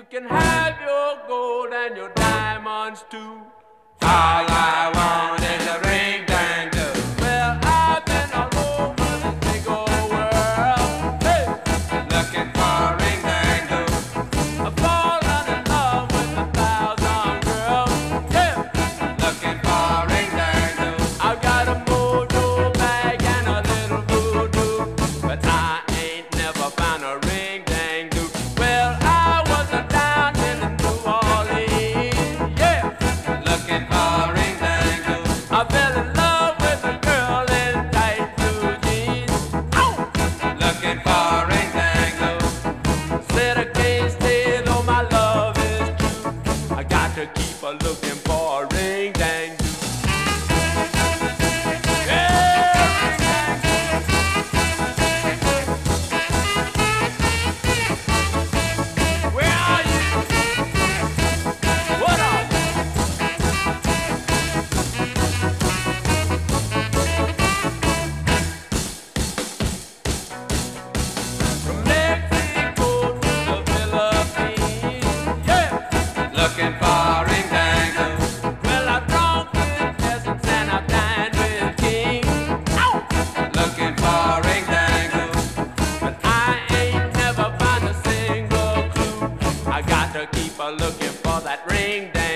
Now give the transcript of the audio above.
You can have your gold and your diamonds too. All I want is a ring dang do. Well, I've been all over this big old world. Hey, Looking for a ring dang do. I've fallen in love with 1,000 girls. Yeah, Looking for a ring dang do. I've got a mojo bag and a little voodoo, but I ain't never found a ring dang do. Well, I was down in New Orleans. Yeah, Looking for a ring dang do. I fell in love with a girl in tight blue jeans. Ow! Looking for a ring dang do. Said I can't stay though my love is true. I got to keep a looking for a ring dang do. Yeah, ring dang do. Where are you? What are you? From Mexico to the Philippines. Yeah. Looking for a ring dang do. Well, I drunk with peasants and I dined with kings. Ow! Looking for a ring dang do. But I ain't never found a single clue. I got to keep a looking for that ring dang